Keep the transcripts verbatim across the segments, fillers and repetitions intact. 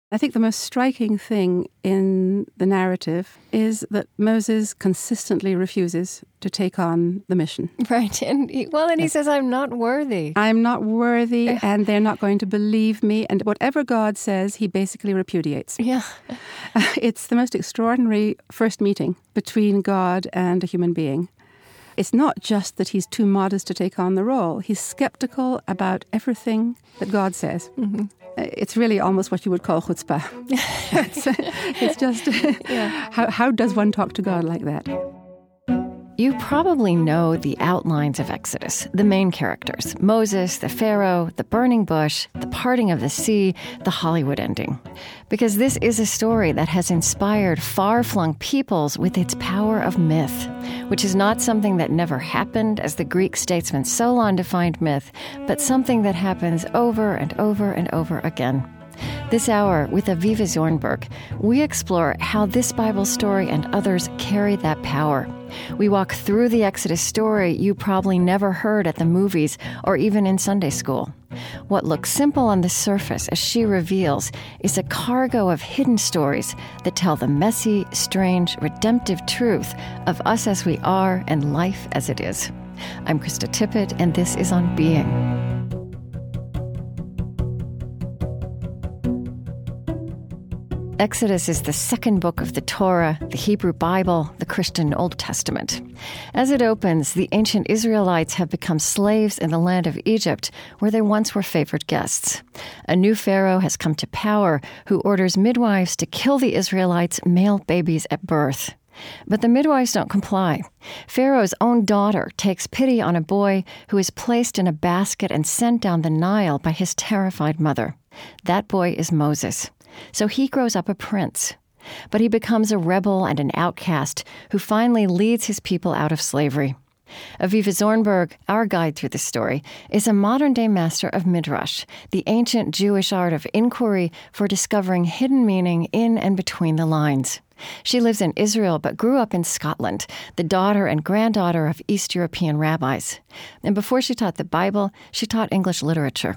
I think the most striking thing in the narrative is that Moses consistently refuses to take on the mission. Right. And he, well, and he says, I'm not worthy. I'm not worthy, and they're not going to believe me. And whatever God says, he basically repudiates. Yeah. It's the most extraordinary first meeting between God and a human being. It's not just that he's too modest to take on the role. He's skeptical about everything that God says. Mm-hmm. It's really almost what you would call chutzpah. it's, it's just, yeah. how, how does one talk to God like that? You probably know the outlines of Exodus, the main characters, Moses, the Pharaoh, the burning bush, the parting of the sea, the Hollywood ending. Because this is a story that has inspired far-flung peoples with its power of myth, which is not something that never happened, as the Greek statesman Solon defined myth, but something that happens over and over and over again. This hour, with Aviva Zornberg, we explore how this Bible story and others carry that power. We walk through the Exodus story you probably never heard at the movies or even in Sunday school. What looks simple on the surface, as she reveals, is a cargo of hidden stories that tell the messy, strange, redemptive truth of us as we are and life as it is. I'm Krista Tippett, and this is On Being. Exodus is the second book of the Torah, the Hebrew Bible, the Christian Old Testament. As it opens, the ancient Israelites have become slaves in the land of Egypt, where they once were favored guests. A new Pharaoh has come to power, who orders midwives to kill the Israelites' male babies at birth. But the midwives don't comply. Pharaoh's own daughter takes pity on a boy who is placed in a basket and sent down the Nile by his terrified mother. That boy is Moses. So he grows up a prince. But he becomes a rebel and an outcast who finally leads his people out of slavery. Aviva Zornberg, our guide through the story, is a modern-day master of Midrash, the ancient Jewish art of inquiry for discovering hidden meaning in and between the lines. She lives in Israel but grew up in Scotland, the daughter and granddaughter of East European rabbis. And before she taught the Bible, she taught English literature.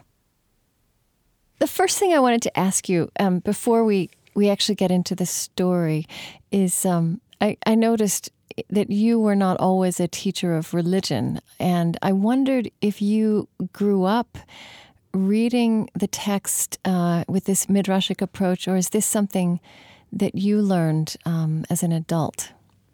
The first thing I wanted to ask you um, before we, we actually get into the story is um, I, I noticed that you were not always a teacher of religion, and I wondered if you grew up reading the text uh, with this midrashic approach, or is this something that you learned um, as an adult?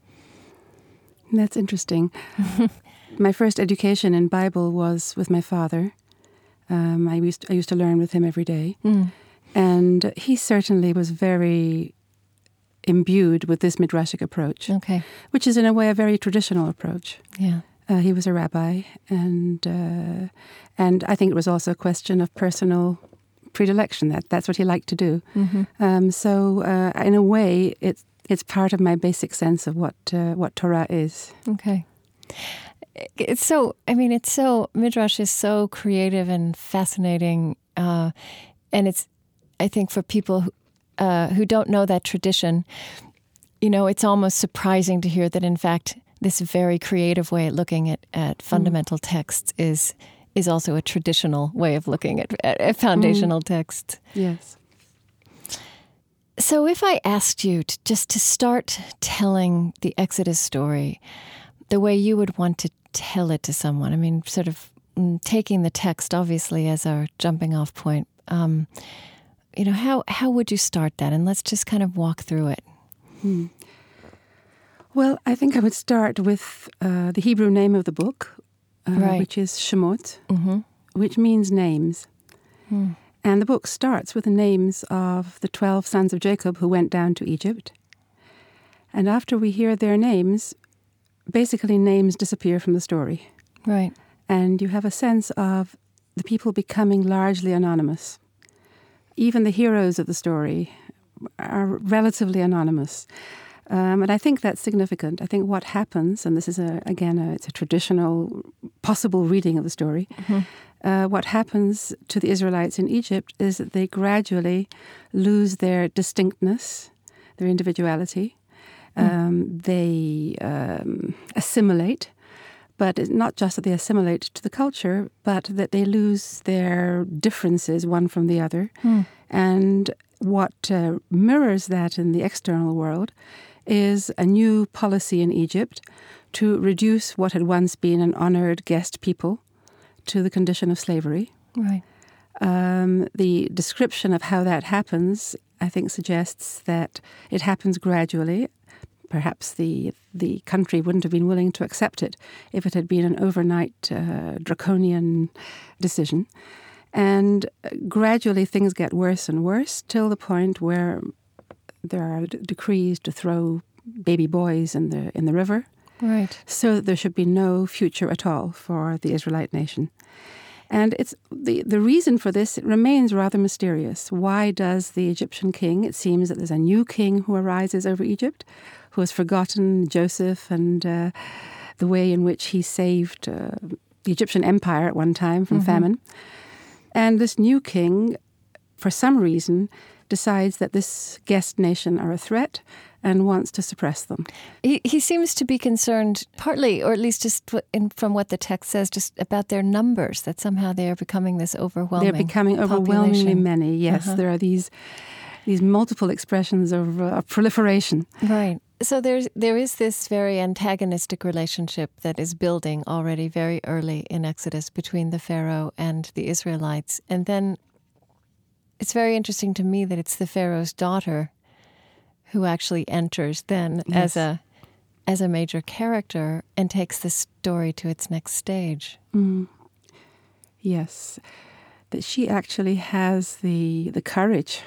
That's interesting. My first education in Bible was with my father. Um, I used to, I used to learn with him every day. Mm. And he certainly was very imbued with this midrashic approach, okay. which is in a way a very traditional approach. Yeah. Uh, he was a rabbi, and uh, and I think it was also a question of personal predilection. That that's what he liked to do. Mm-hmm. Um, so uh, in a way, it's it's part of my basic sense of what uh, what Torah is. Okay. It's so, I mean, it's so, Midrash is so creative and fascinating. Uh, and it's, I think for people who, uh, who don't know that tradition, you know, it's almost surprising to hear that, in fact, this very creative way of looking at, at fundamental mm. texts is is also a traditional way of looking at, at foundational mm. texts. Yes. So if I asked you to, just to start telling the Exodus story the way you would want to tell it to someone, I mean, sort of taking the text, obviously, as our jumping off point, um, you know, how, how would you start that? And let's just kind of walk through it. Hmm. Well, I think I would start with uh, the Hebrew name of the book, uh, right. which is Shemot, mm-hmm. which means names. Hmm. And the book starts with the names of the twelve sons of Jacob who went down to Egypt. And after we hear their names, basically names disappear from the story. Right. And you have a sense of the people becoming largely anonymous. Even the heroes of the story are relatively anonymous. Um, and I think that's significant. I think what happens, and this is, a, again, a, it's a traditional possible reading of the story, mm-hmm. uh, what happens to the Israelites in Egypt is that they gradually lose their distinctness, their individuality. Um, they um, assimilate, but it's not just that they assimilate to the culture, but that they lose their differences one from the other. Mm. And what uh, mirrors that in the external world is a new policy in Egypt to reduce what had once been an honored guest people to the condition of slavery. Right. Um, the description of how that happens, I think, suggests that it happens gradually. Perhaps the the country wouldn't have been willing to accept it if it had been an overnight uh, draconian decision. And gradually things get worse and worse till the point where there are d- decrees to throw baby boys in the in the river. Right. So that there should be no future at all for the Israelite nation. And it's the, the reason for this remains rather mysterious. Why does the Egyptian king, it seems that there's a new king who arises over Egypt, who has forgotten Joseph and uh, the way in which he saved uh, the Egyptian empire at one time from mm-hmm. famine. And this new king, for some reason, decides that this guest nation are a threat and wants to suppress them. He, he seems to be concerned, partly, or at least just in, from what the text says, just about their numbers, that somehow they are becoming this overwhelming They're becoming overwhelmingly population. many, yes. Uh-huh. There are these these multiple expressions of, uh, of proliferation. Right. So there's there is this very antagonistic relationship that is building already very early in Exodus between the Pharaoh and the Israelites. And then it's very interesting to me that it's the Pharaoh's daughter who actually enters then yes. as a as a major character and takes the story to its next stage. Mm. Yes, that she actually has the the courage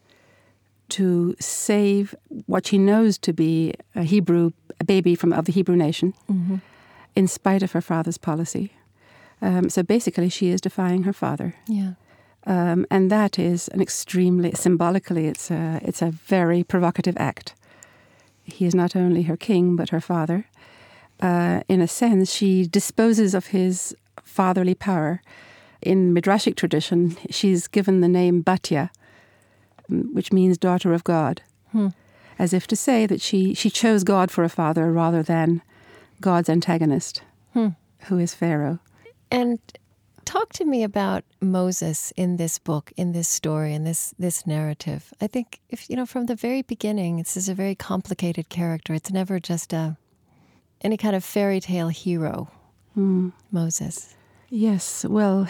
to save what she knows to be a Hebrew, a baby from of the Hebrew nation, mm-hmm. in spite of her father's policy. Um, so basically, she is defying her father. Yeah. Um, and that is an extremely, symbolically, it's a, it's a very provocative act. He is not only her king, but her father. Uh, in a sense, she disposes of his fatherly power. In Midrashic tradition, she's given the name Batya, which means daughter of God, hmm. as if to say that she, she chose God for a father rather than God's antagonist, hmm. who is Pharaoh. And talk to me about Moses in this book, in this story, in this this narrative. I think, if you know, from the very beginning, this is a very complicated character. It's never just a any kind of fairy tale hero, mm. Moses. Yes, well,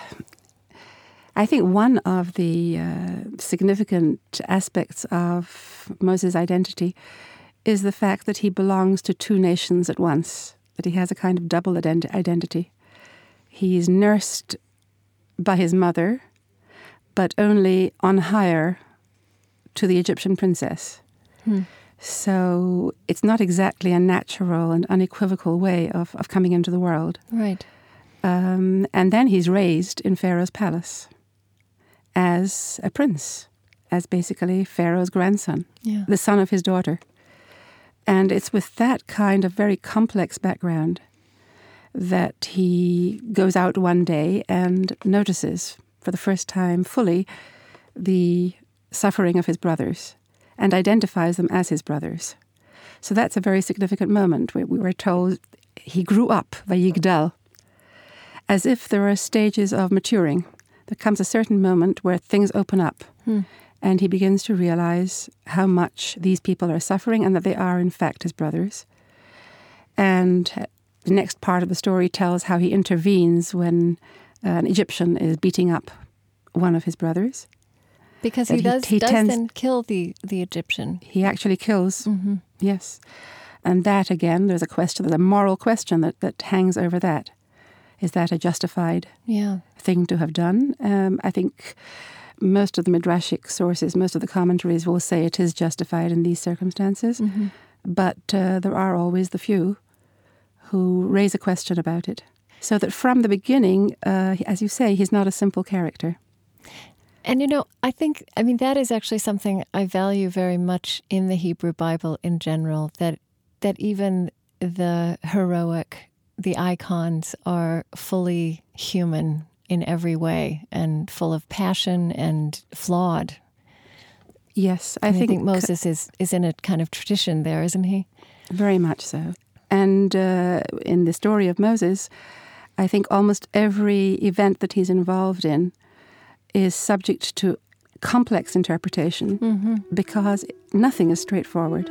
I think one of the uh, significant aspects of Moses' identity is the fact that he belongs to two nations at once, that he has a kind of double ident- identity. He's nursed by his mother, but only on hire to the Egyptian princess. Hmm. So it's not exactly a natural and unequivocal way of, of coming into the world. Right. Um, and then he's raised in Pharaoh's palace as a prince, as basically Pharaoh's grandson, yeah. the son of his daughter. And it's with that kind of very complex background that he goes out one day and notices for the first time fully the suffering of his brothers and identifies them as his brothers. So that's a very significant moment where we were told he grew up, vayigdal, as if there are stages of maturing. There comes a certain moment where things open up hmm. and he begins to realize how much these people are suffering and that they are in fact his brothers. And the next part of the story tells how he intervenes when uh, an Egyptian is beating up one of his brothers. Because he, he does, he does tends, then kill the, the Egyptian. He actually kills, mm-hmm. yes. And that, again, there's a question, there's a moral question that, that hangs over that. Is that a justified yeah. thing to have done? Um, I think most of the Midrashic sources, most of the commentaries will say it is justified in these circumstances. Mm-hmm. But uh, there are always the few who raise a question about it. So that from the beginning, uh, as you say, he's not a simple character. And, you know, I think, I mean, that is actually something I value very much in the Hebrew Bible in general, that that even the heroic, the icons are fully human in every way and full of passion and flawed. Yes, I, I think, think Moses is, is in a kind of tradition there, isn't he? Very much so. And uh, in the story of Moses, I think almost every event that he's involved in is subject to complex interpretation mm-hmm. because nothing is straightforward.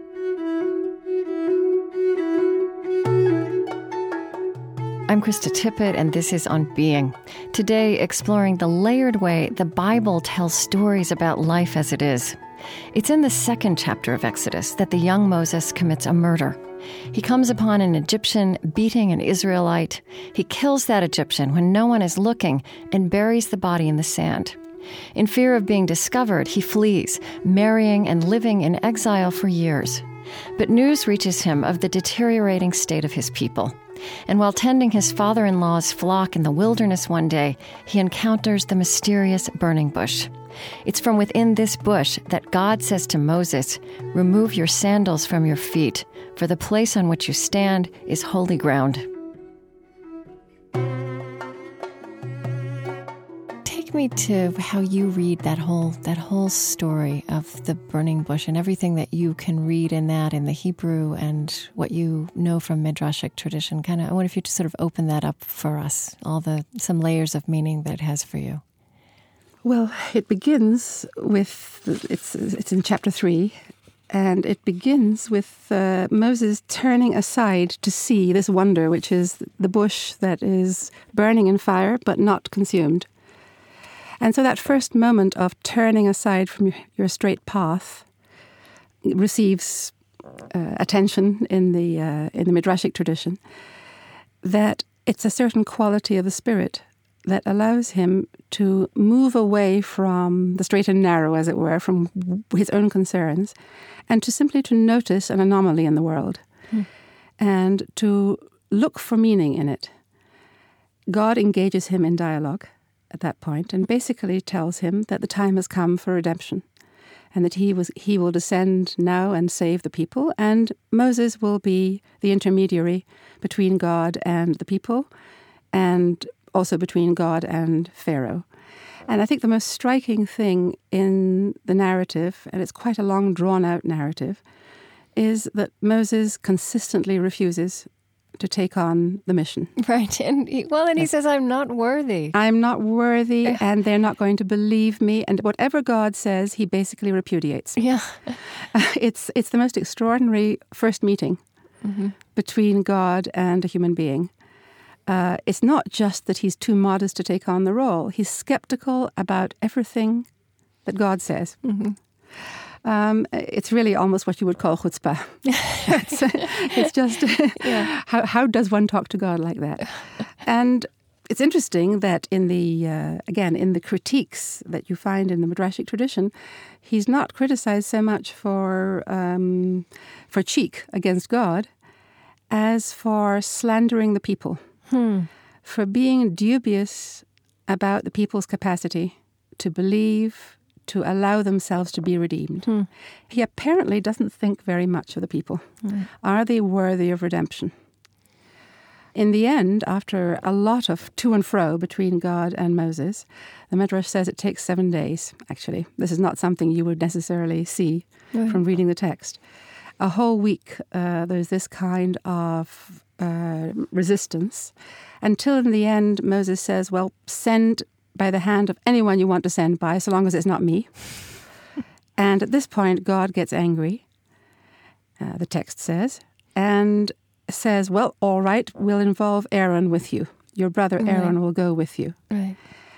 I'm Krista Tippett, and this is On Being. Today, exploring the layered way the Bible tells stories about life as it is. It's in the second chapter of Exodus that the young Moses commits a murder. He comes upon an Egyptian beating an Israelite. He kills that Egyptian when no one is looking and buries the body in the sand. In fear of being discovered, he flees, marrying and living in exile for years. But news reaches him of the deteriorating state of his people. And while tending his father-in-law's flock in the wilderness one day, he encounters the mysterious burning bush. It's from within this bush that God says to Moses, "Remove your sandals from your feet, for the place on which you stand is holy ground." Take me to how you read that whole that whole story of the burning bush and everything that you can read in that in the Hebrew and what you know from Midrashic tradition. Kind of, I wonder if you just sort of open that up for us, all the some layers of meaning that it has for you. Well, it begins with it's it's in chapter three, and it begins with uh, Moses turning aside to see this wonder, which is the bush that is burning in fire but not consumed. And so that first moment of turning aside from your, your straight path receives uh, attention in the uh, in the Midrashic tradition, that it's a certain quality of the spirit that allows him to move away from the straight and narrow, as it were, from his own concerns, and to simply to notice an anomaly in the world hmm. and to look for meaning in it. God engages him in dialogue at that point and basically tells him that the time has come for redemption and that he was he will descend now and save the people, and Moses will be the intermediary between God and the people and also between God and Pharaoh. And I think the most striking thing in the narrative, and it's quite a long drawn-out narrative, is that Moses consistently refuses to take on the mission. Right. And he, well, and he says, I'm not worthy. I'm not worthy, and they're not going to believe me. And whatever God says, he basically repudiates. Yeah. It's it's the most extraordinary first meeting mm-hmm. between God and a human being. Uh, it's not just that he's too modest to take on the role. He's skeptical about everything that God says. Mm-hmm. Um, it's really almost what you would call chutzpah. it's, it's just, yeah. how how does one talk to God like that? And it's interesting that in the, uh, again, in the critiques that you find in the Midrashic tradition, he's not criticized so much for, um, for cheek against God as for slandering the people. Hmm. For being dubious about the people's capacity to believe, to allow themselves to be redeemed. Hmm. He apparently doesn't think very much of the people. Hmm. Are they worthy of redemption? In the end, after a lot of to and fro between God and Moses, the Midrash says it takes seven days, actually. This is not something you would necessarily see right. from reading the text. A whole week, uh, there's this kind of uh, resistance, until in the end Moses says, well, send by the hand of anyone you want to send by, so long as it's not me. And at this point, God gets angry, uh, the text says, and says, well, all right, we'll involve Aaron with you. Your brother Aaron right. will go with you. Right.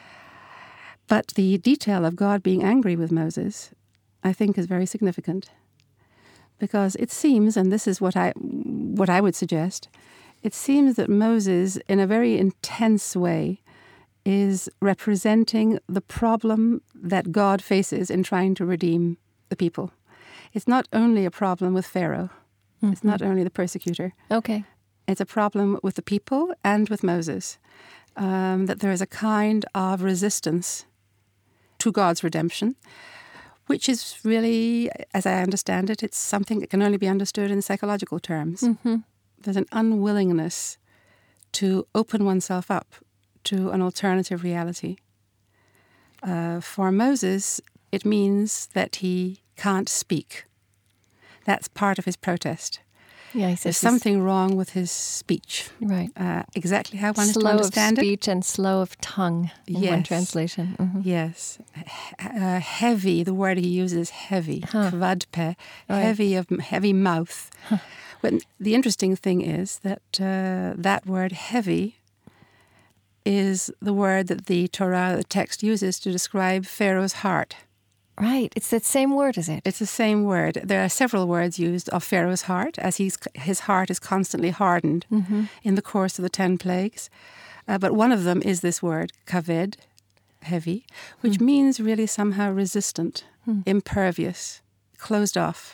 But the detail of God being angry with Moses, I think, is very significant. Because it seems, and this is what I what I would suggest, it seems that Moses, in a very intense way, is representing the problem that God faces in trying to redeem the people. It's not only a problem with Pharaoh. Mm-hmm. It's not only the persecutor. Okay. It's a problem with the people and with Moses. Um, that there is a kind of resistance to God's redemption, which is really, as I understand it, it's something that can only be understood in psychological terms. Mm-hmm. There's an unwillingness to open oneself up to an alternative reality. Uh, for Moses, it means that he can't speak. That's part of his protest. Yeah, he says there's something wrong with his speech. Right. Uh, exactly how one is to slow of understand it. speech and slow of tongue in Yes. one translation. Mm-hmm. Yes. Uh, heavy, the word he uses is heavy. Huh. Kvadpe, Right. heavy of heavy mouth. Huh. But the interesting thing is that uh, that word heavy is the word that the Torah, the text, uses to describe Pharaoh's heart. Right. It's that same word, is it? It's the same word. There are several words used of Pharaoh's heart, as he's, his heart is constantly hardened Mm-hmm. in the course of the ten plagues. Uh, but one of them is this word, kaved, heavy, which Hmm. means really somehow resistant, Hmm. impervious, closed off.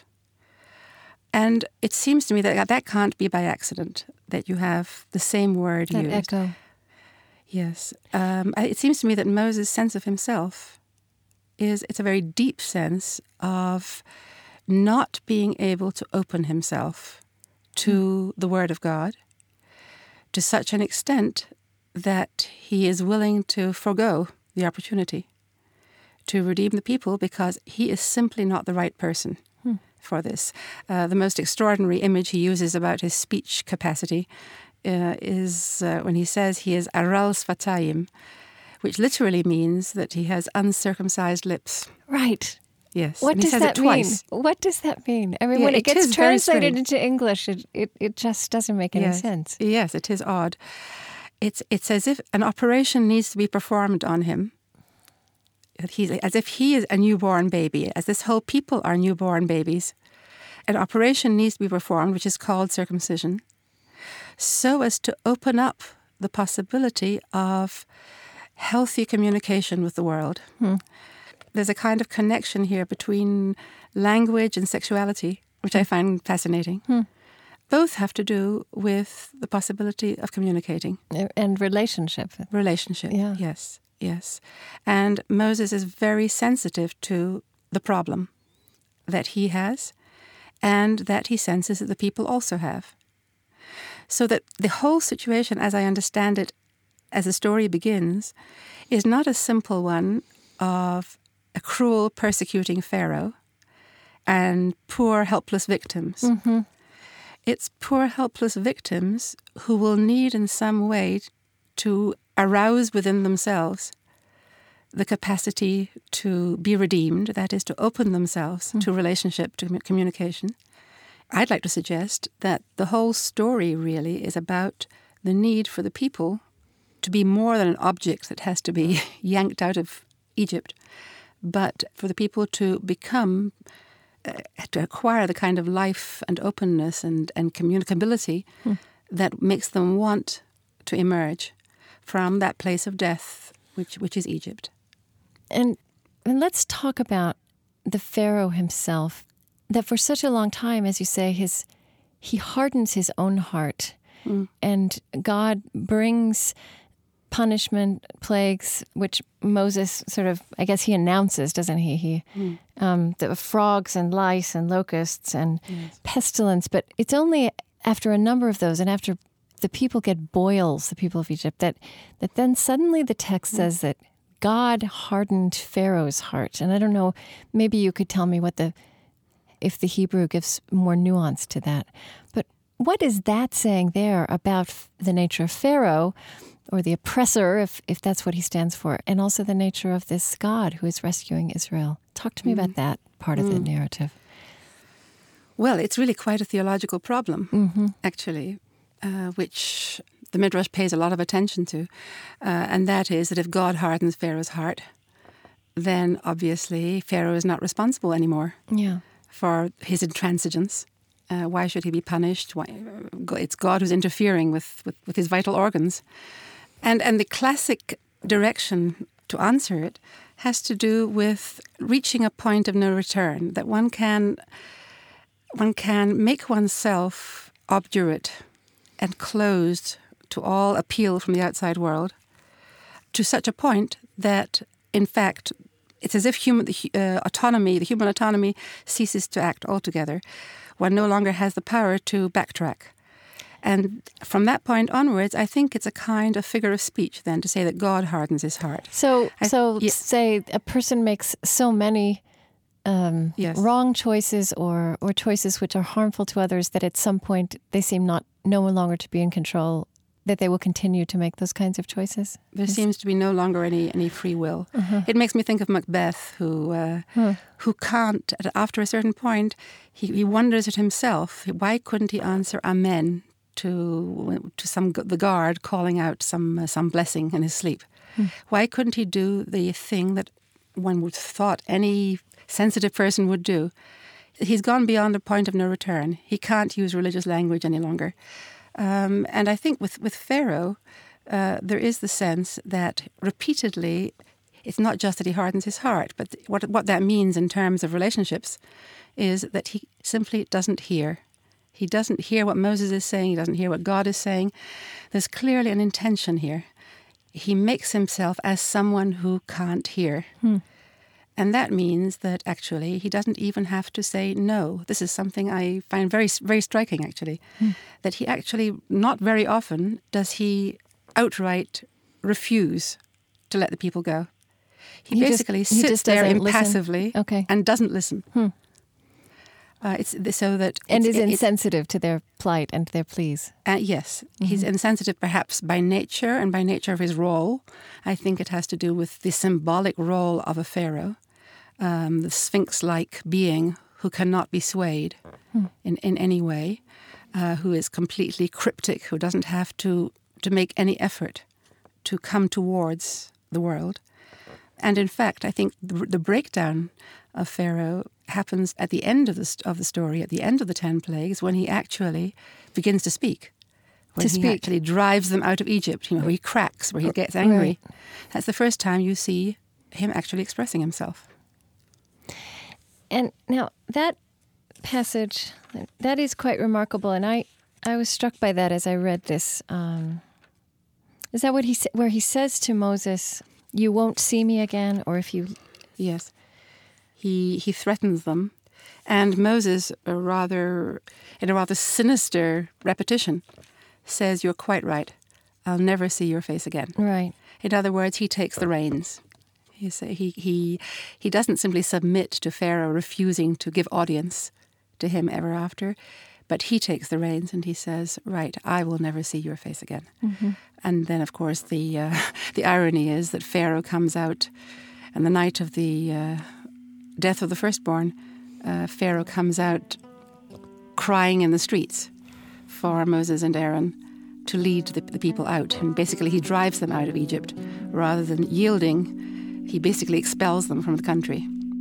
And it seems to me that that can't be by accident, that you have the same word That used. echo. Yes. Um, I- it seems to me that Moses' sense of himself is, it's a very deep sense of not being able to open himself to the Word of God to such an extent that he is willing to forego the opportunity to redeem the people because he is simply not the right person Hmm. for this. Uh, the most extraordinary image he uses about his speech capacity uh, is uh, when he says he is aral sfatayim, which literally means that he has uncircumcised lips. Right. Yes. What and he does says that it twice. mean? What does that mean? I mean, Yeah, when it, it gets is very translated strange. into English, it, it, it just doesn't make any Yes. sense. Yes, it is odd. It's it's as if an operation needs to be performed on him. He's, as if he is a newborn baby, as this whole people are newborn babies. An operation needs to be performed, which is called circumcision, so as to open up the possibility of healthy communication with the world. Hmm. There's a kind of connection here between language and sexuality, which I find fascinating. Hmm. Both have to do with the possibility of communicating. And relationship. Relationship, Yeah. yes, yes. And Moses is very sensitive to the problem that he has and that he senses that the people also have. So that the whole situation, as I understand it, as the story begins, is not a simple one of a cruel, persecuting Pharaoh and poor, helpless victims. Mm-hmm. It's poor, helpless victims who will need in some way to arouse within themselves the capacity to be redeemed, that is, to open themselves mm. to relationship, to communication. I'd like to suggest that the whole story really is about the need for the people to be more than an object that has to be yanked out of Egypt, but for the people to become, uh, to acquire the kind of life and openness and, and communicability hmm. that makes them want to emerge from that place of death, which which is Egypt. And, and let's talk about the Pharaoh himself, that for such a long time, as you say, his he hardens his own heart, mm. and God brings punishment, plagues, which Moses sort of, I guess he announces, doesn't he? He mm. um, the frogs and lice and locusts and yes. pestilence. But it's only after a number of those and after the people get boils, the people of Egypt, that that then suddenly the text mm. says that God hardened Pharaoh's heart. And I don't know, maybe you could tell me what the, if the Hebrew gives more nuance to that. But what is that saying there about the nature of Pharaoh, or the oppressor, if if that's what he stands for, and also the nature of this God who is rescuing Israel? Talk to me mm. about that part of mm. the narrative. Well, it's really quite a theological problem, mm-hmm. actually, uh, which the Midrash pays a lot of attention to, uh, and that is that if God hardens Pharaoh's heart, then obviously Pharaoh is not responsible anymore yeah. for his intransigence. Uh, why should he be punished? Why, it's God who's interfering with, with, with his vital organs. And and the classic direction to answer it has to do with reaching a point of no return, that one can one can make oneself obdurate and closed to all appeal from the outside world to such a point that, in fact, it's as if human the, uh, autonomy, the human autonomy, ceases to act altogether. One no longer has the power to backtrack. And from that point onwards, I think it's a kind of figure of speech then to say that God hardens his heart. So, I, so yeah. say a person makes so many um, yes. wrong choices or, or choices which are harmful to others, that at some point they seem not no longer to be in control, that they will continue to make those kinds of choices? There Is- seems to be no longer any, any free will. Uh-huh. It makes me think of Macbeth, who uh, Huh. who can't, after a certain point, he, he wonders at himself, why couldn't he answer amen to to some the guard calling out some uh, some blessing in his sleep? Hmm. Why couldn't he do the thing that one would have thought any sensitive person would do? He's gone beyond the point of no return. He can't use religious language any longer. Um, and I think with, with Pharaoh, uh, there is the sense that repeatedly, it's not just that he hardens his heart, but what what that means in terms of relationships is that he simply doesn't hear. He doesn't hear what Moses is saying. He doesn't hear what God is saying. There's clearly an intention here. He makes himself as someone who can't hear. Hmm. And that means that actually he doesn't even have to say no. This is something I find very, very striking, actually. Hmm. That he actually, not very often, does he outright refuse to let the people go. He, He just- basically he sits just there doesn't listen. impassively Okay. and doesn't listen. Hmm. Uh, it's th- so that And it's, is it- insensitive to their plight and their pleas. Uh, yes, he's insensitive perhaps by nature and by nature of his role. I think it has to do with the symbolic role of a pharaoh, um, the sphinx-like being who cannot be swayed in, in any way, uh, who is completely cryptic, who doesn't have to, to make any effort to come towards the world. And in fact, I think the, the breakdown of Pharaoh happens at the end of the st- of the story, at the end of the ten plagues, when he actually begins to speak. When To he speak. actually drives them out of Egypt, you know, where he cracks, where he gets angry. Right. That's the first time you see him actually expressing himself. And now that passage, that is quite remarkable. And I, I was struck by that as I read this. Um, is that what he sa- where he says to Moses, "You won't see me again," or if you, Yes. He he threatens them. And Moses, a rather, in a rather sinister repetition, says, "You're quite right. I'll never see your face again." right? In other words, he takes the reins. He, say, he, he, he doesn't simply submit to Pharaoh refusing to give audience to him ever after, but he takes the reins and he says, "Right, I will never see your face again." Mm-hmm. And then, of course, the uh, the irony is that Pharaoh comes out, and the night of the uh, death of the firstborn, uh, Pharaoh comes out crying in the streets for Moses and Aaron to lead the, the people out. And basically he drives them out of Egypt. Rather than yielding, he basically expels them from the country.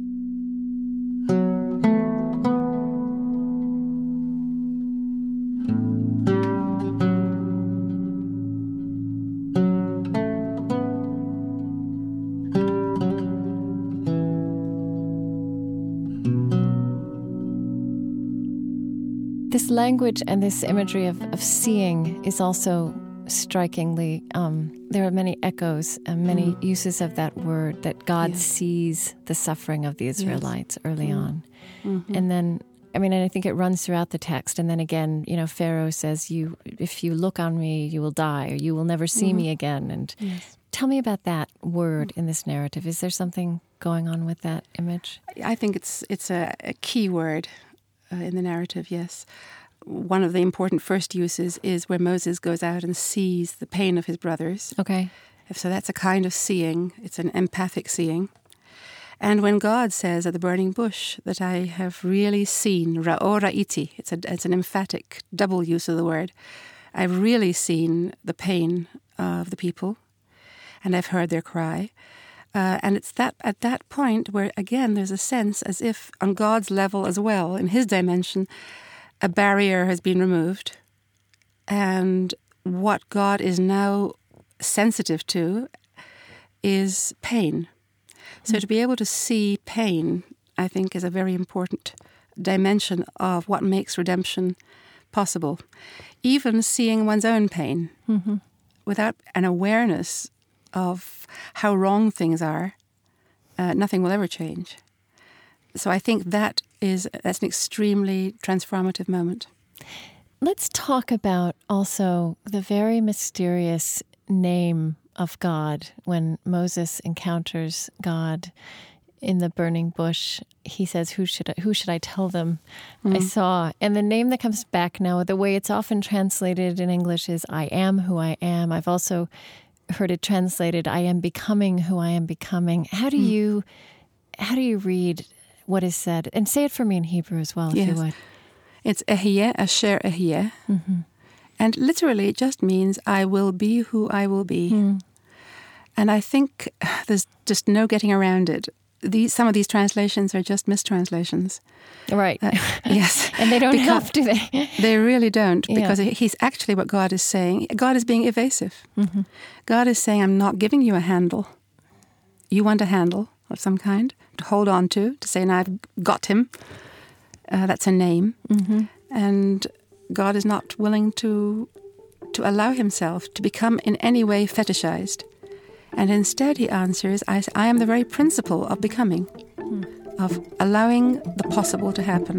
This language and this imagery of, of seeing is also strikingly, um, there are many echoes and many Mm. uses of that word, that God Yes. sees the suffering of the Israelites early Mm. on. Mm-hmm. And then, I mean, and I think it runs throughout the text. And then again, you know, Pharaoh says, "You, if you look on me, you will die, or you will never see Mhm. me again." And Yes. tell me about that word in this narrative. Is there something going on with that image? I think it's it's a, a key word uh, in the narrative, yes. One of the important first uses is where Moses goes out and sees the pain of his brothers. Okay. So that's a kind of seeing. It's an empathic seeing. And when God says at the burning bush that I have really seen, ra'o ra'iti, it's, a, it's an emphatic double use of the word. I've really seen the pain of the people, and I've heard their cry. Uh, and it's that at that point where, again, there's a sense as if on God's level as well, in his dimension, a barrier has been removed. And what God is now sensitive to is pain. So to be able to see pain, I think, is a very important dimension of what makes redemption possible. Even seeing one's own pain Mm-hmm. without an awareness of how wrong things are, uh, nothing will ever change. So I think that is that's an extremely transformative moment. Let's talk about also the very mysterious name of God when Moses encounters God. in the burning bush, he says, who should I, who should I tell them Mm. I saw? And the name that comes back now, the way it's often translated in English is I am who I am. I've also heard it translated, I am becoming who I am becoming. How do Mm. you how do you read what is said? And say it for me in Hebrew as well, if Yes. you would. It's Ehyeh Asher Ehyeh. Mm-hmm. And literally it just means I will be who I will be. Mm. And I think there's just no getting around it. These, some of these translations are just mistranslations. Right. Uh, yes. And they don't Because help, do they? They really don't, Yeah. because he's actually what God is saying. God is being evasive. Mm-hmm. God is saying, I'm not giving you a handle. You want a handle of some kind to hold on to, to say, now I've got him. Uh, that's a name. Mm-hmm. And God is not willing to to allow himself to become in any way fetishized. And instead he answers, I, I am the very principle of becoming, Mm. of allowing the possible to happen.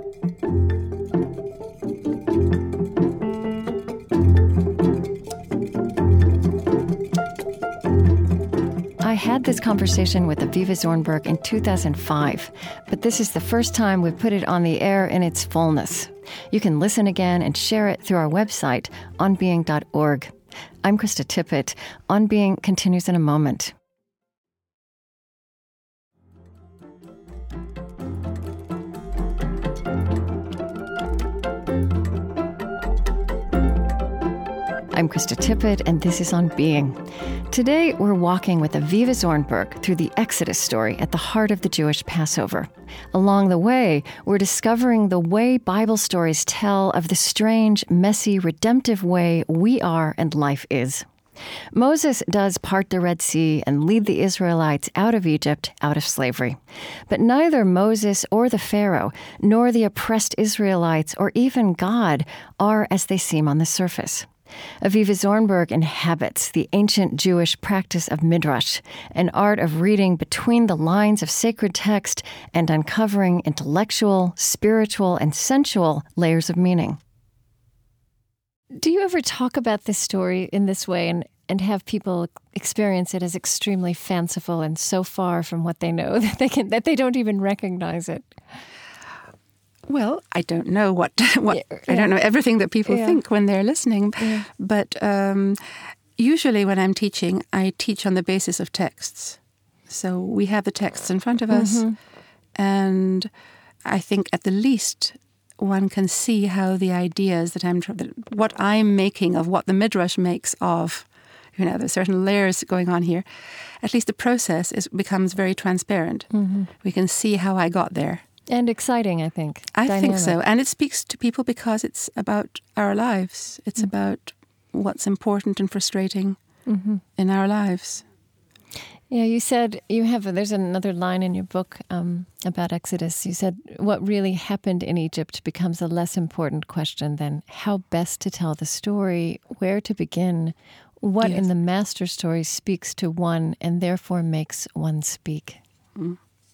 I had this conversation with Aviva Zornberg in two thousand five, but this is the first time we've put it on the air in its fullness. You can listen again and share it through our website, on being dot org. I'm Krista Tippett. On Being continues in a moment. I'm Krista Tippett, and this is On Being. Today, we're walking with Aviva Zornberg through the Exodus story at the heart of the Jewish Passover. Along the way, we're discovering the way Bible stories tell of the strange, messy, redemptive way we are and life is. Moses does part the Red Sea and lead the Israelites out of Egypt, out of slavery. But neither Moses or the Pharaoh, nor the oppressed Israelites, or even God, are as they seem on the surface. Aviva Zornberg inhabits the ancient Jewish practice of midrash, an art of reading between the lines of sacred text and uncovering intellectual, spiritual, and sensual layers of meaning. Do you ever talk about this story in this way and, and have people experience it as extremely fanciful and so far from what they know that they can that they don't even recognize it? Well, I don't know what, what Yeah, I don't know everything that people Yeah. think when they're listening. Yeah. But um, usually when I'm teaching, I teach on the basis of texts. So we have the texts in front of us. Mhm. And I think at the least one can see how the ideas that I'm, tr- what I'm making of what the Midrash makes of, you know, there's certain layers going on here. At least the process is becomes very transparent. Mhm. We can see how I got there. And exciting, I think. I think Dynamic. so. And it speaks to people because it's about our lives. It's Mm. about what's important and frustrating Mhm. in our lives. Yeah, you said you have, there's another line in your book um, about Exodus. You said, what really happened in Egypt becomes a less important question than how best to tell the story, where to begin, what Yes. in the master story speaks to one and therefore makes one speak. Mm.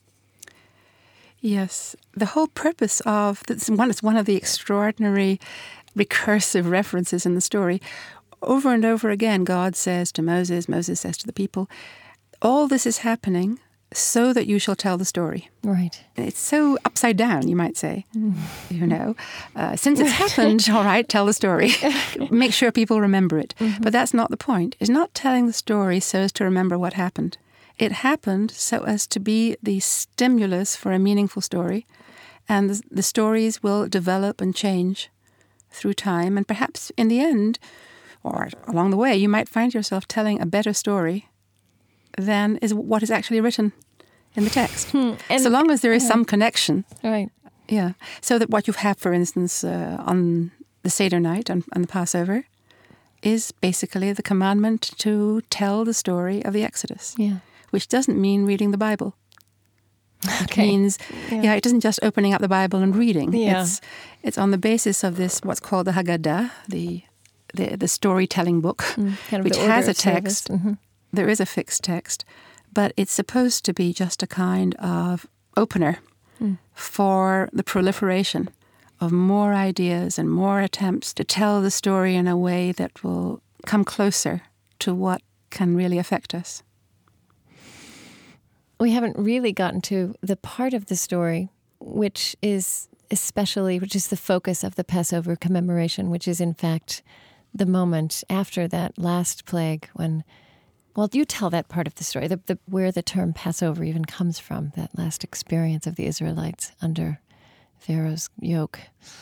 Yes. The whole purpose of, this one, it's one of the extraordinary recursive references in the story. Over and over again, God says to Moses, Moses says to the people, all this is happening so that you shall tell the story. Right. It's so upside down, you might say, you know. Uh, since it's happened, all right, tell the story. Make sure people remember it. Mm-hmm. But that's not the point. It's not telling the story so as to remember what happened. It happened so as to be the stimulus for a meaningful story. And the, the stories will develop and change through time. And perhaps in the end, or along the way, you might find yourself telling a better story than is what is actually written in the text. Hmm. And, so long as there is yeah. some connection. Right. Yeah. So that what you have, for instance, uh, on the Seder night, on, on the Passover, is basically the commandment to tell the story of the Exodus. Yeah. Which doesn't mean reading the Bible. It Okay. means, Yeah. yeah. it isn't just opening up the Bible and reading. Yeah. It's it's on the basis of this, what's called the Haggadah, the the, the storytelling book, Mm, kind of which the order has a of service. text. Mhm. There is a fixed text, but it's supposed to be just a kind of opener Mm. for the proliferation of more ideas and more attempts to tell the story in a way that will come closer to what can really affect us. We haven't really gotten to the part of the story which is especially, which is the focus of the Passover commemoration, which is in fact the moment after that last plague when, well, you tell that part of the story, the, the, where the term Passover even comes from, that last experience of the Israelites under Pharaoh's yoke.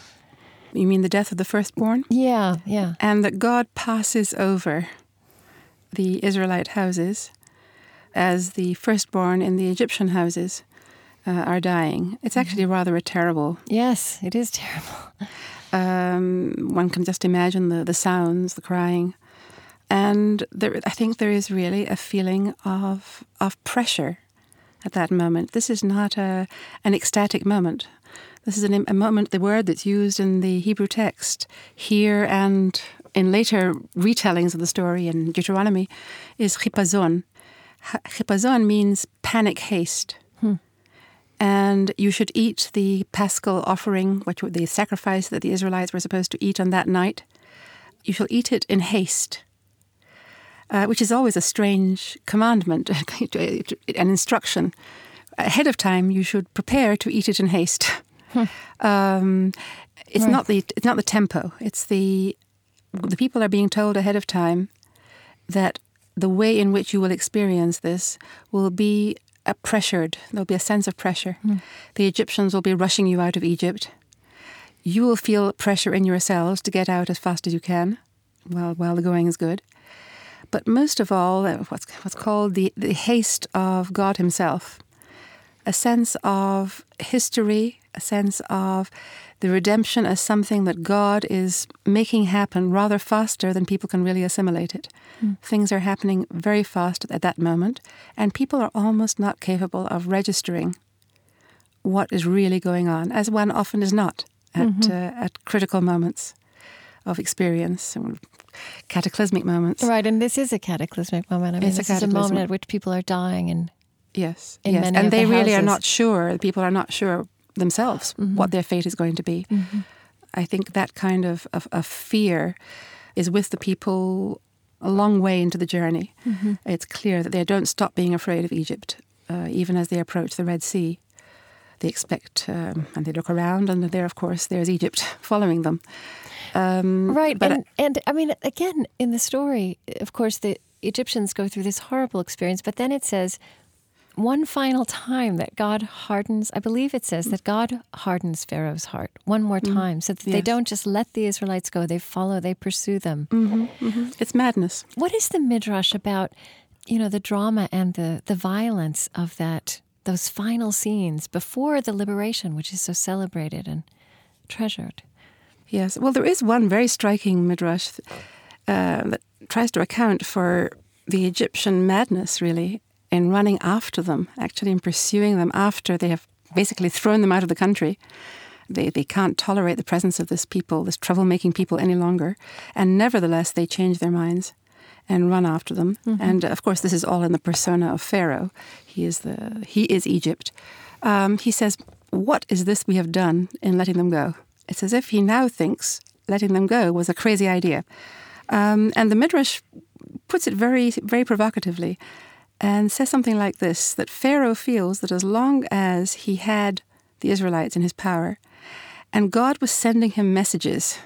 You mean the death of the firstborn? Yeah, yeah. And that God passes over the Israelite houses as the firstborn in the Egyptian houses uh, are dying. It's actually rather a terrible... Yes, it is terrible. um, one can just imagine the, the sounds, the crying. And there, I think there is really a feeling of of pressure at that moment. This is not a an ecstatic moment. This is an, a moment, the word that's used in the Hebrew text here and in later retellings of the story in Deuteronomy is chipazon. Chipazon means panic haste. Hmm. And you should eat the paschal offering, which was the sacrifice that the Israelites were supposed to eat on that night. You shall eat it in haste. Uh, which is always a strange commandment, an instruction. Ahead of time, you should prepare to eat it in haste. Hmm. Um, it's right. not the it's not the tempo. It's the the people are being told ahead of time that the way in which you will experience this will be uh, pressured. There'll be a sense of pressure. Hmm. The Egyptians will be rushing you out of Egypt. You will feel pressure in yourselves to get out as fast as you can, while while the going is good. But most of all, what's what's called the, the haste of God himself, a sense of history, a sense of the redemption as something that God is making happen rather faster than people can really assimilate it. Mm. Things are happening very fast at that moment, and people are almost not capable of registering what is really going on, as one often is not at mm-hmm. uh, at critical moments of experience, cataclysmic moments. Right, and this is a cataclysmic moment. I mean, it's this a is a moment at which people are dying, and yes, in yes, many and of they the really houses. are not sure. People are not sure themselves mm-hmm. what their fate is going to be. Mm-hmm. I think that kind of, of, of fear is with the people a long way into the journey. Mm-hmm. It's clear that they don't stop being afraid of Egypt, uh, even as they approach the Red Sea. They expect, um, and they look around, and there, of course, there's Egypt following them. Um, right, but and, and I mean, again, in the story, of course, the Egyptians go through this horrible experience, but then it says one final time that God hardens, I believe it says that God hardens Pharaoh's heart one more time, mm, so that yes. they don't just let the Israelites go, they follow, they pursue them. Mm-hmm, mm-hmm. It's madness. What is the Midrash about, you know, the drama and the, the violence of that, those final scenes before the liberation, which is so celebrated and treasured? Yes, well, there is one very striking midrash uh, that tries to account for the Egyptian madness, really, in running after them, actually in pursuing them after they have basically thrown them out of the country. They they can't tolerate the presence of this people, this troublemaking people any longer, and nevertheless they change their minds and run after them. Mm-hmm. And of course, this is all in the persona of Pharaoh. He is the he is Egypt. Um, he says, "What is this we have done in letting them go?" It's as if he now thinks letting them go was a crazy idea. Um, and the Midrash puts it very, very provocatively and says something like this, that Pharaoh feels that as long as he had the Israelites in his power and God was sending him messages,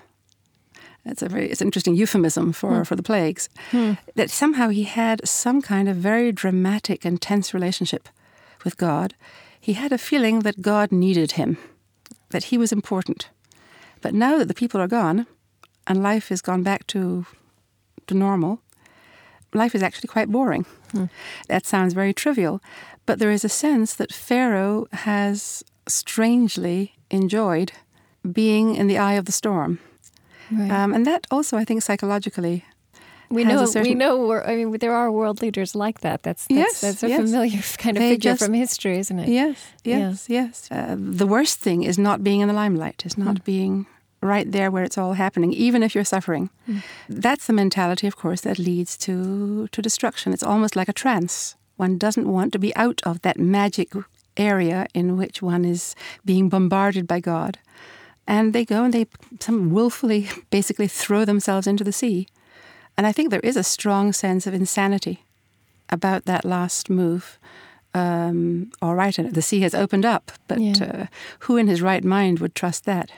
it's a very it's an interesting euphemism for, hmm. for the plagues, hmm. that somehow he had some kind of very dramatic and tense relationship with God. He had a feeling that God needed him, that he was important. But now that the people are gone and life has gone back to to normal, life is actually quite boring. Hmm. That sounds very trivial, but there is a sense that Pharaoh has strangely enjoyed being in the eye of the storm. Right. Um, and that also, I think, psychologically we has know, a certain... We know, I mean, there are world leaders like that. That's, that's, yes, that's a yes. familiar kind of they figure just, from history, isn't it? Yes, yes, yeah. yes. Uh, the worst thing is not being in the limelight, is not hmm. being right there where it's all happening, even if you're suffering. Hmm. That's the mentality, of course, that leads to, to destruction. It's almost like a trance. One doesn't want to be out of that magic area in which one is being bombarded by God. And they go and they some willfully basically throw themselves into the sea. And I think there is a strong sense of insanity about that last move. Um, all right, and the sea has opened up, but Yeah. uh, who in his right mind would trust that?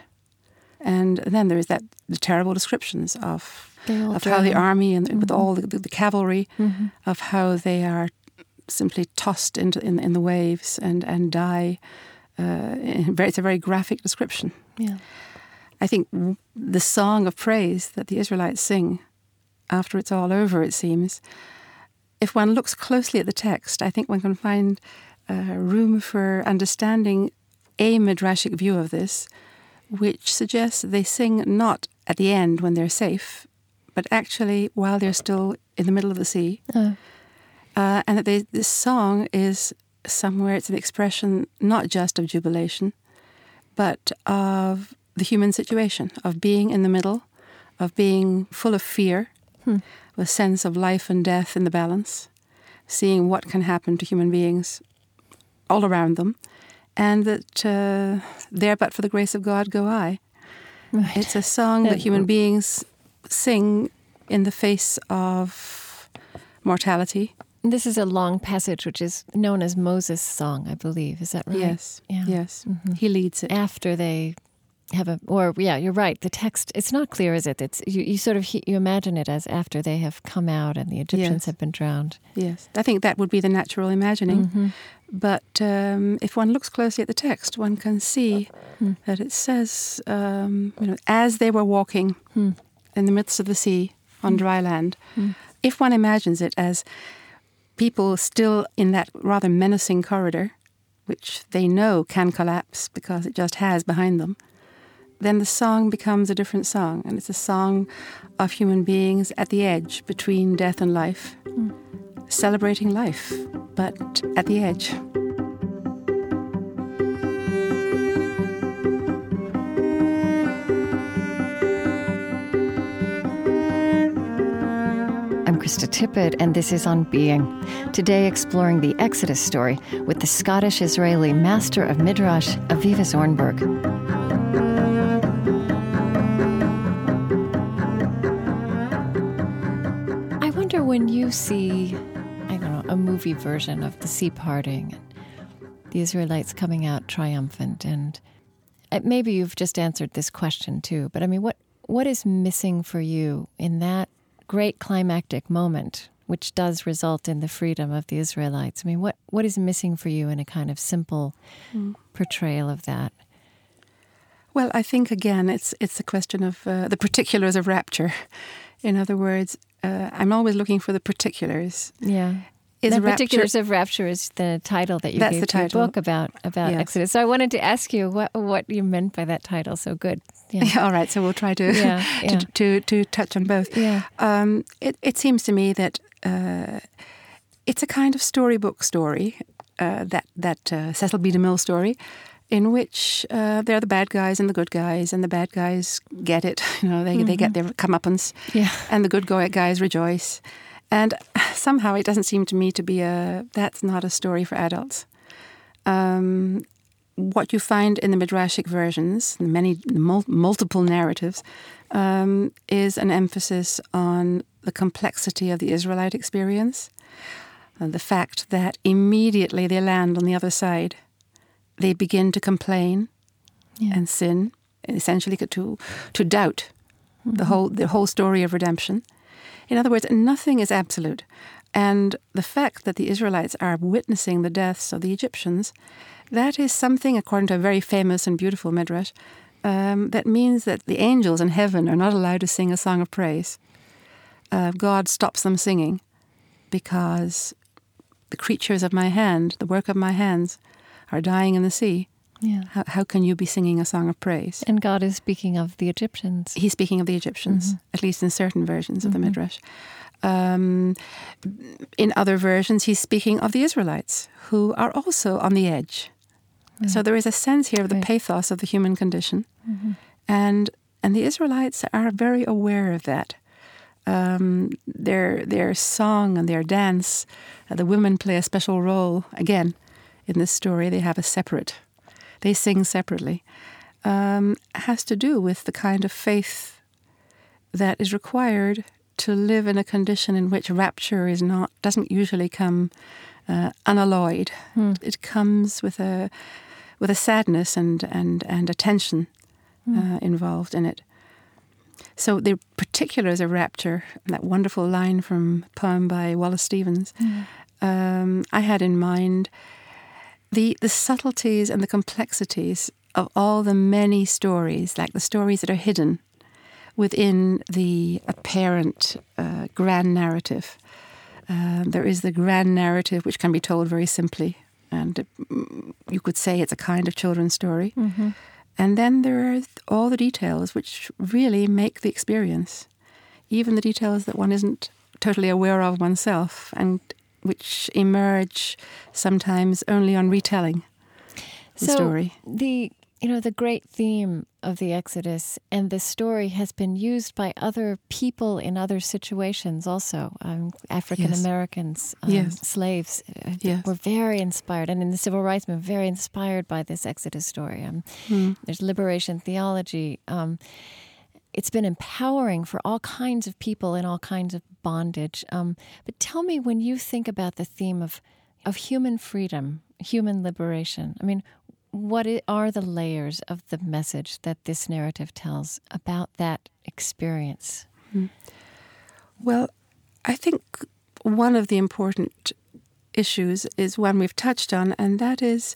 And then there is that the terrible descriptions of of how the army and mm-hmm. with all the, the, the cavalry, mm-hmm. of how they are simply tossed into in, in the waves and and die. Uh, it's a very graphic description. Yeah. I think the song of praise that the Israelites sing after it's all over, it seems, if one looks closely at the text, I think one can find uh, room for understanding a midrashic view of this, which suggests they sing not at the end when they're safe, but actually while they're still in the middle of the sea. Oh. Uh, and that they, this song is somewhere, it's an expression not just of jubilation, but of the human situation, of being in the middle, of being full of fear, hmm. with a sense of life and death in the balance, seeing what can happen to human beings all around them, and that uh, there but for the grace of God go I. Right. It's a song that human beings sing in the face of mortality. This is a long passage which is known as Moses' song, I believe. Is that right? Yes, yeah. yes. Mm-hmm. He leads it. After they have a, or yeah, you're right. The text, it's not clear, is it? It's you, you sort of, you imagine it as after they have come out and the Egyptians yes. have been drowned. Yes, I think that would be the natural imagining. Mm-hmm. But um, if one looks closely at the text, one can see mm. that it says, um, you know, as they were walking mm. in the midst of the sea on mm. dry land, mm. if one imagines it as people still in that rather menacing corridor, which they know can collapse because it just has behind them, then the song becomes a different song. And it's a song of human beings at the edge between death and life, mm. celebrating life, but at the edge. I'm Krista Tippett, and this is On Being. Today exploring the Exodus story with the Scottish-Israeli master of Midrash, Aviva Zornberg. I wonder when you see, I don't know, a movie version of the sea parting and the Israelites coming out triumphant, and maybe you've just answered this question too, but I mean, what what is missing for you in that great climactic moment, which does result in the freedom of the Israelites? I mean, what, what is missing for you in a kind of simple mm. portrayal of that? Well, I think, again, it's it's a question of uh, the particulars of rapture. In other words, uh, I'm always looking for the particulars. Yeah. Is the rapture, Particulars of Rapture is the title that you that's gave the to your title. book about, about yes. Exodus. So I wanted to ask you what what you meant by that title. So good. Yeah. Yeah, all right, so we'll try to yeah, yeah. to, to to touch on both. Yeah. Um, it, it seems to me that uh, it's a kind of storybook story, uh, that that uh, Cecil B. DeMille story, in which uh, there are the bad guys and the good guys, and the bad guys get it. You know, they mm-hmm. they get their comeuppance, yeah. and the good guys rejoice. And somehow it doesn't seem to me to be a, that's not a story for adults. Um, what you find in the Midrashic versions, the many the mul- multiple narratives, um, is an emphasis on the complexity of the Israelite experience, and the fact that immediately they land on the other side, they begin to complain yeah. and sin, and essentially to to doubt mm-hmm. the whole the whole story of redemption. In other words, nothing is absolute. And the fact that the Israelites are witnessing the deaths of the Egyptians, that is something, according to a very famous and beautiful midrash, um, that means that the angels in heaven are not allowed to sing a song of praise. Uh, God stops them singing because the creatures of my hand, the work of my hands, are dying in the sea. Yeah. How, how can you be singing a song of praise? And God is speaking of the Egyptians. He's speaking of the Egyptians, mm-hmm. at least in certain versions of mm-hmm. the Midrash. Um, in other versions, he's speaking of the Israelites, who are also on the edge. Mm-hmm. So there is a sense here of the right. pathos of the human condition. Mm-hmm. And and the Israelites are very aware of that. Um, their, their song and their dance, uh, the women play a special role. Again, in this story, they have a separate... They sing separately, um, has to do with the kind of faith that is required to live in a condition in which rapture is not doesn't usually come uh, unalloyed. Hmm. It comes with a with a sadness and and and a tension Hmm. uh, involved in it. So the particulars of rapture, that wonderful line from a poem by Wallace Stevens, Hmm. um, I had in mind the the subtleties and the complexities of all the many stories, like the stories that are hidden within the apparent uh, grand narrative. Uh, there is the grand narrative which can be told very simply, and it, you could say it's a kind of children's story. Mm-hmm. And then there are all the details which really make the experience, even the details that one isn't totally aware of oneself, and which emerge sometimes only on retelling the so story. The you know the great theme of the Exodus and the story has been used by other people in other situations also. Um, African Americans, um, yes. slaves, uh, yes. were very inspired, and in the Civil Rights Movement, very inspired by this Exodus story. Um, mm. There's liberation theology. Um, it's been empowering for all kinds of people in all kinds of bondage. Um, but tell me, when you think about the theme of of human freedom, human liberation, I mean, what are the layers of the message that this narrative tells about that experience? Mm. Well, I think one of the important issues is one we've touched on, and that is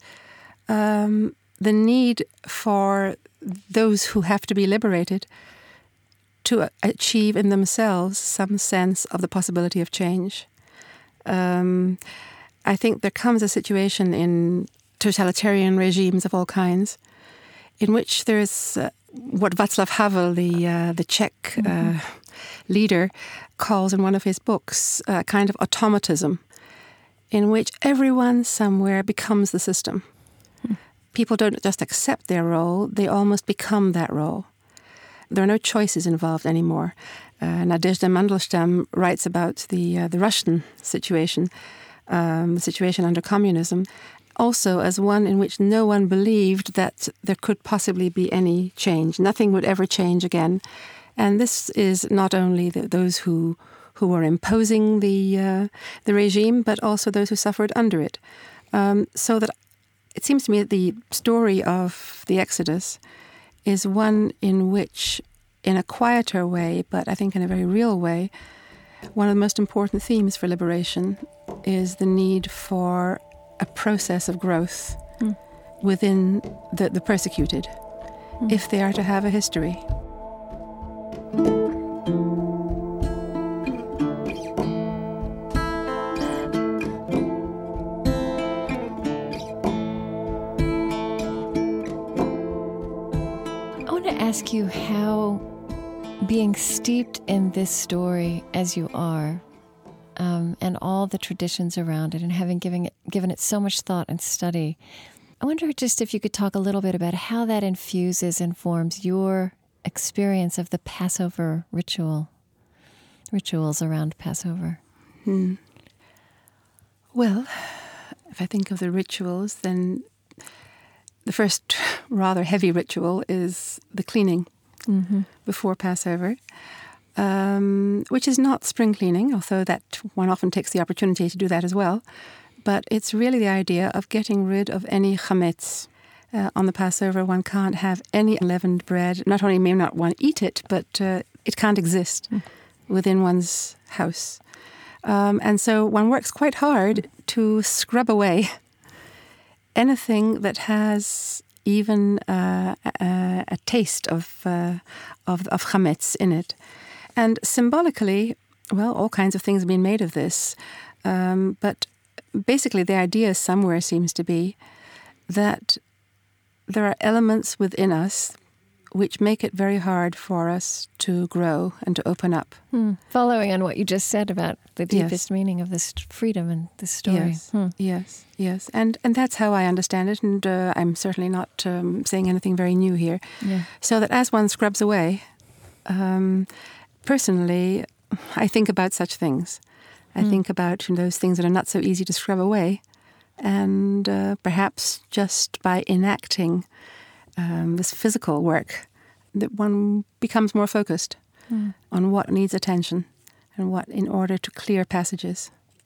um, the need for those who have to be liberated to achieve in themselves some sense of the possibility of change. Um, I think there comes a situation in totalitarian regimes of all kinds in which there's uh, what Václav Havel, the uh, the Czech uh, mm-hmm. leader, calls in one of his books a kind of automatism, in which everyone somewhere becomes the system. Mm. People don't just accept their role, they almost become that role. There are no choices involved anymore. Uh, Nadezhda Mandelstam writes about the uh, the Russian situation, um, the situation under communism, also as one in which no one believed that there could possibly be any change. Nothing would ever change again. And this is not only the, those who who were imposing the uh, the regime, but also those who suffered under it. Um, so that it seems to me that the story of the Exodus is one in which, in a quieter way, but I think in a very real way, one of the most important themes for liberation is the need for a process of growth mm. within the, the persecuted, mm. if they are to have a history. I want to ask you how being steeped in this story as you are, Um, and all the traditions around it, and having given it, given it so much thought and study, I wonder just if you could talk a little bit about how that infuses, informs your experience of the Passover ritual, rituals around Passover. Hmm. Well, if I think of the rituals, then the first rather heavy ritual is the cleaning mm-hmm. before Passover. Um, which is not spring cleaning, although that one often takes the opportunity to do that as well. But it's really the idea of getting rid of any chametz. Uh, on the Passover, one can't have any leavened bread. Not only may not one eat it, but uh, it can't exist mm. within one's house. Um, and so one works quite hard to scrub away anything that has even uh, a, a taste of, uh, of, of chametz in it. And symbolically, well, all kinds of things have been made of this. Um, but basically the idea somewhere seems to be that there are elements within us which make it very hard for us to grow and to open up. Hmm. Following on what you just said about the deepest yes. meaning of this freedom and this story. Yes, hmm. yes, yes. And and that's how I understand it, and uh, I'm certainly not um, saying anything very new here. Yeah. So that as one scrubs away, um, personally, I think about such things. I mm. think about you know, those things that are not so easy to scrub away. And uh, perhaps just by enacting um, this physical work, that one becomes more focused mm. on what needs attention and what in order to clear passages.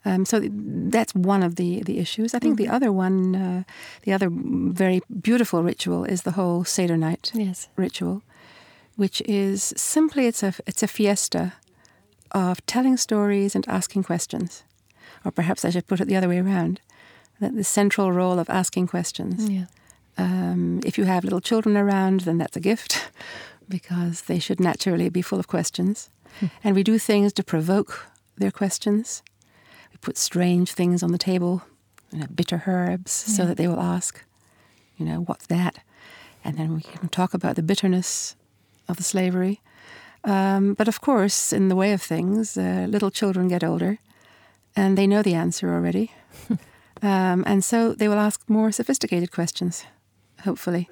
Um, so that's one of the, the issues. I think mm-hmm. the other one, uh, the other very beautiful ritual is the whole Seder night yes. ritual, which is simply, it's a, it's a fiesta of telling stories and asking questions. Or perhaps I should put it the other way around, that the central role of asking questions. Yeah. Um, if you have little children around, then that's a gift, because they should naturally be full of questions. Hmm. And we do things to provoke their questions. We put strange things on the table, you know, bitter herbs, yeah. so that they will ask, you know, what's that? And then we can talk about the bitterness of the slavery. Um, but of course, in the way of things, uh, little children get older, and they know the answer already. um, and so they will ask more sophisticated questions, hopefully.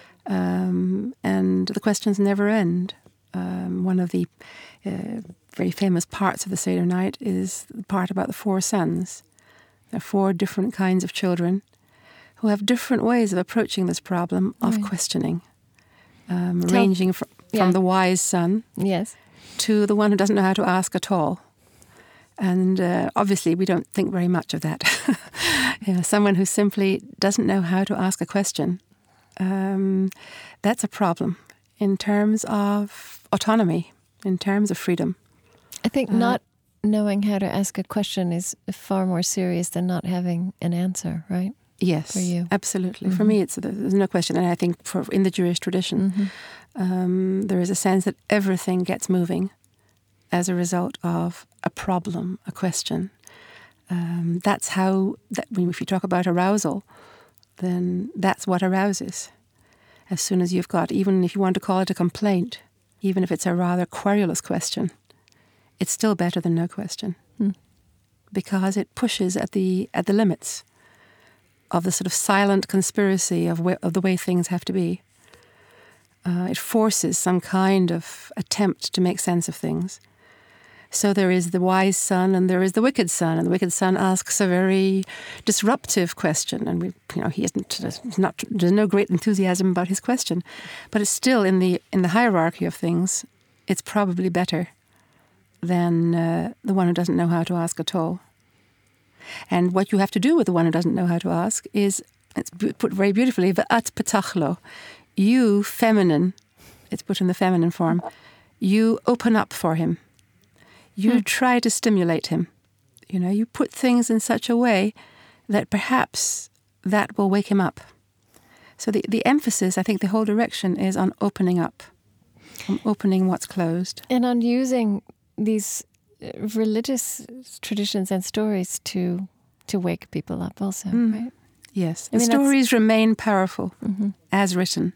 Um, and the questions never end. Um, one of the uh, very famous parts of the Seder night is the part about the four sons. There are four different kinds of children who have different ways of approaching this problem of right. questioning, um, Tell, ranging fr- from yeah. the wise son yes. to the one who doesn't know how to ask at all. And uh, obviously we don't think very much of that. you know, someone who simply doesn't know how to ask a question, um, that's a problem in terms of autonomy, in terms of freedom. I think uh, not knowing how to ask a question is far more serious than not having an answer, right? Yes, for you. Absolutely. Mm-hmm. For me, it's there's no question. And I think for, in the Jewish tradition, mm-hmm. um, there is a sense that everything gets moving as a result of a problem, a question. Um, that's how, that, if you talk about arousal, then that's what arouses. As soon as you've got, even if you want to call it a complaint, even if it's a rather querulous question, it's still better than no question. Mm. Because it pushes at the at the limits of the sort of silent conspiracy of, where, of the way things have to be. Uh, it forces some kind of attempt to make sense of things. So there is the wise son and there is the wicked son, and the wicked son asks a very disruptive question, and we, you know, he isn't there's not there's no great enthusiasm about his question, but it's still in the in the hierarchy of things, it's probably better than uh, the one who doesn't know how to ask at all. And what you have to do with the one who doesn't know how to ask is, it's put very beautifully, v'at petachlo, you feminine, it's put in the feminine form, you open up for him. You hmm. try to stimulate him. You know, you put things in such a way that perhaps that will wake him up. So the, the emphasis, I think the whole direction is on opening up, on opening what's closed. And on using these religious traditions and stories to to wake people up also, mm. right? Yes. The I mean, stories remain powerful mm-hmm. as written.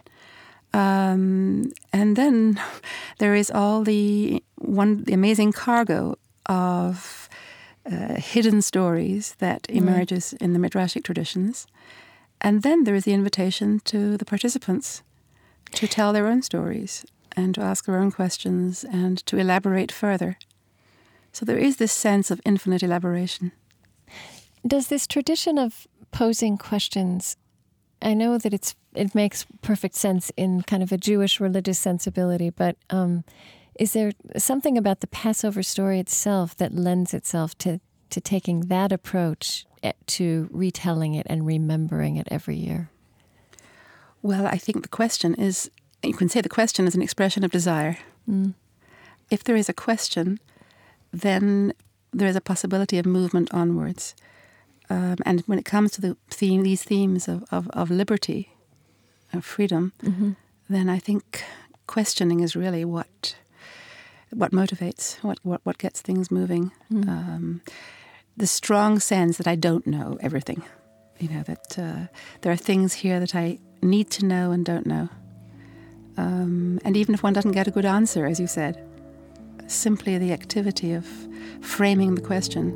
Um, and then there is all the one the amazing cargo of uh, hidden stories that emerges mm. in the Midrashic traditions. And then there is the invitation to the participants to tell their own stories and to ask their own questions and to elaborate further. So there is this sense of infinite elaboration. Does this tradition of posing questions, I know that it's it makes perfect sense in kind of a Jewish religious sensibility, but um, is there something about the Passover story itself that lends itself to, to taking that approach to retelling it and remembering it every year? Well, I think the question is, you can say the question is an expression of desire. Mm. If there is a question, then there is a possibility of movement onwards. Um, and when it comes to the theme, these themes of, of, of liberty, of freedom, mm-hmm. then I think questioning is really what what motivates, what what, what gets things moving. Mm. Um, the strong sense that I don't know everything. You know, that uh, there are things here that I need to know and don't know. Um, and even if one doesn't get a good answer, as you said, simply the activity of framing the question.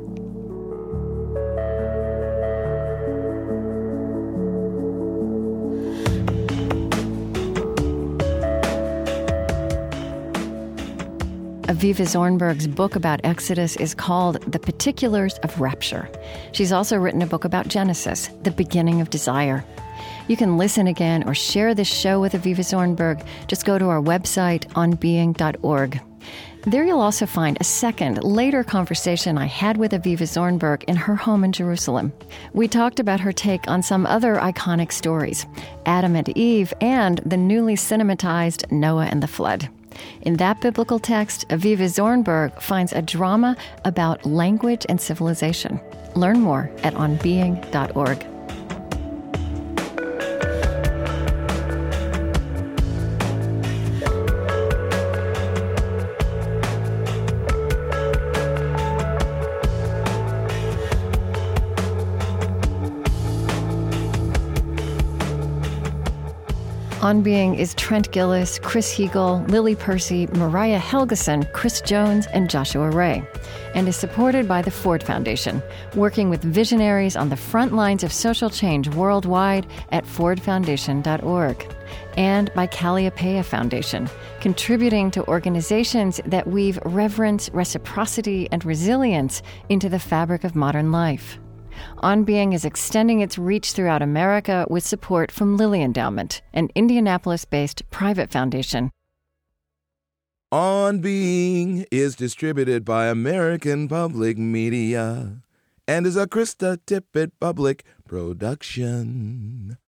Aviva Zornberg's book about Exodus is called The Particulars of Rapture. She's also written a book about Genesis, The Beginning of Desire. You can listen again or share this show with Aviva Zornberg. Just go to our website, on being dot org. There you'll also find a second, later conversation I had with Aviva Zornberg in her home in Jerusalem. We talked about her take on some other iconic stories, Adam and Eve and the newly cinematized Noah and the Flood. In that biblical text, Aviva Zornberg finds a drama about language and civilization. Learn more at on being dot org. On Being is Trent Gilliss, Chris Heagle, Lily Percy, Mariah Helgeson, Chris Jones, and Joshua Ray, and is supported by the Ford Foundation, working with visionaries on the front lines of social change worldwide at ford foundation dot org, and by Calliopeia Foundation, contributing to organizations that weave reverence, reciprocity, and resilience into the fabric of modern life. On Being is extending its reach throughout America with support from Lilly Endowment, an Indianapolis-based private foundation. On Being is distributed by American Public Media and is a Krista Tippett Public production.